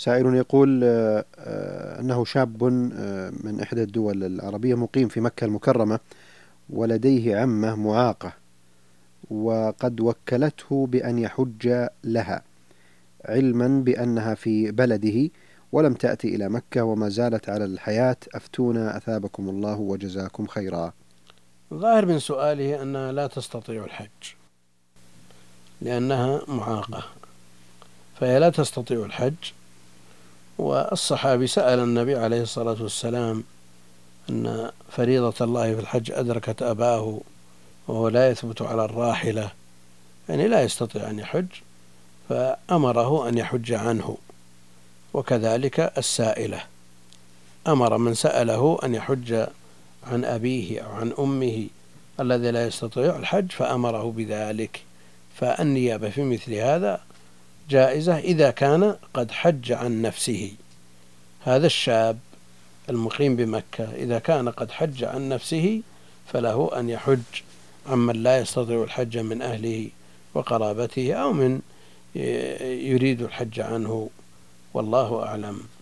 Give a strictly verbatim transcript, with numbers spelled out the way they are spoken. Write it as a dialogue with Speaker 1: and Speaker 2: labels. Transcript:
Speaker 1: سائل يقول آه، آه، أنه شاب آه، من إحدى الدول العربية مقيم في مكة المكرمة، ولديه عمة معاقة، وقد وكلته بأن يحج لها، علما بأنها في بلده ولم تأتي إلى مكة وما زالت على الحياة. أفتونا أثابكم الله وجزاكم خيرا.
Speaker 2: ظاهر من سؤاله أنها لا تستطيع الحج لأنها معاقة، فهي لا تستطيع الحج. والصحابي سأل النبي عليه الصلاة والسلام أن فريضة الله في الحج أدركت أباه وهو لا يثبت على الراحلة، يعني لا يستطيع أن يحج، فأمره أن يحج عنه. وكذلك السائلة أمر من سأله أن يحج عن أبيه أو عن أمه الذي لا يستطيع الحج فأمره بذلك. فالنيابة في مثل هذا جائزة إذا كان قد حج عن نفسه. هذا الشاب المقيم بمكة إذا كان قد حج عن نفسه فله أن يحج عمن لا يستطيع الحج من أهله وقرابته أو من يريد الحج عنه، والله أعلم.